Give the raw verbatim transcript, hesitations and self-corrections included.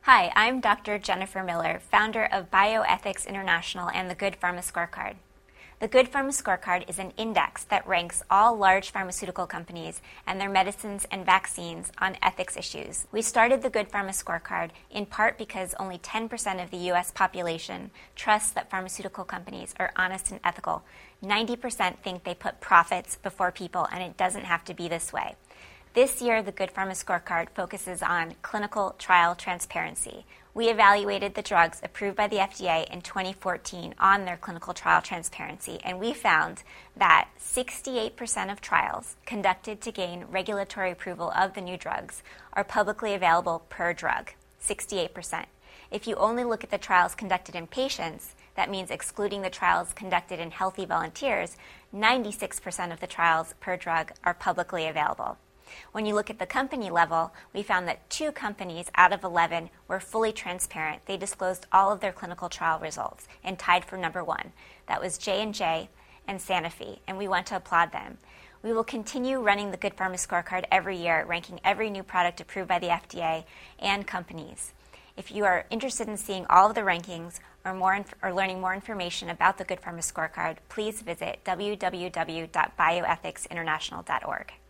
Hi, I'm Doctor Jennifer Miller, founder of Bioethics International and the Good Pharma Scorecard. The Good Pharma Scorecard is an index that ranks all large pharmaceutical companies and their medicines and vaccines on ethics issues. We started the Good Pharma Scorecard in part because only ten percent of the U S population trusts that pharmaceutical companies are honest and ethical. ninety percent think they put profits before people, and it doesn't have to be this way. This year, the Good Pharma Scorecard focuses on clinical trial transparency. We evaluated the drugs approved by the F D A in twenty fourteen on their clinical trial transparency, and we found that sixty-eight percent of trials conducted to gain regulatory approval of the new drugs are publicly available per drug, sixty-eight percent. If you only look at the trials conducted in patients, that means excluding the trials conducted in healthy volunteers, ninety-six percent of the trials per drug are publicly available. When you look at the company level, we found that two companies out of eleven were fully transparent. They disclosed all of their clinical trial results and tied for number one. That was J and J and Sanofi, and we want to applaud them. We will continue running the Good Pharma Scorecard every year, ranking every new product approved by the F D A and companies. If you are interested in seeing all of the rankings or more inf- or learning more information about the Good Pharma Scorecard, please visit w w w dot bioethics international dot org.